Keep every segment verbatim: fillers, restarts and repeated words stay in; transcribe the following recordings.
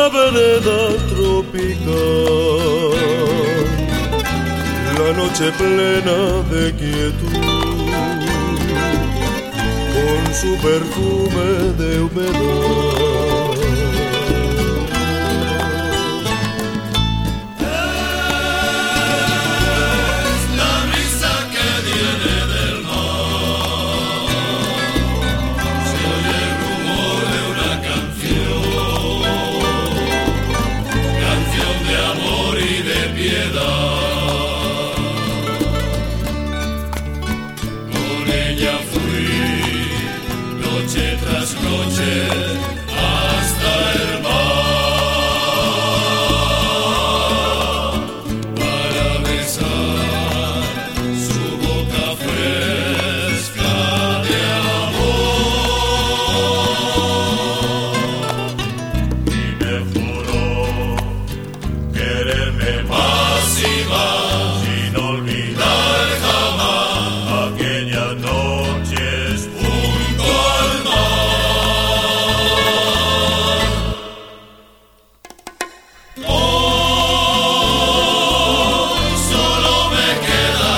vereda tropical, la noche plena de quietud, con su perfume de humedad. Es la brisa que viene del mar, se oye el rumor de una canción, canción de amor y de piedad. Con ella fui noche tras noche hasta el mar, para besar su boca fresca de amor. Y me juró quererme más y más, sin olvidar jamás aquellas noches junto al mar. Hoy solo me queda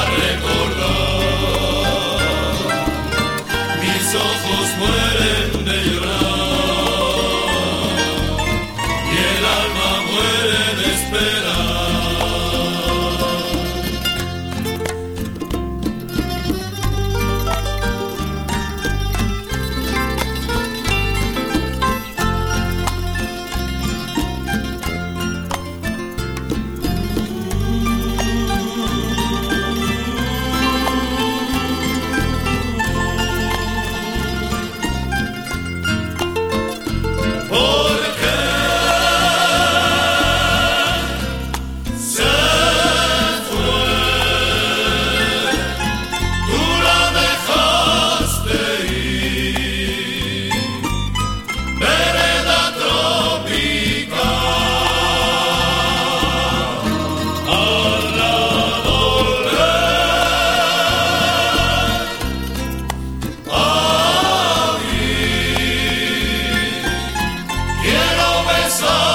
recordar, mis ojos mueren de llorar y el alma muere de esperar. Porque se fue, tú la dejaste ir, vereda tropical, al la volver a oír, quiero besar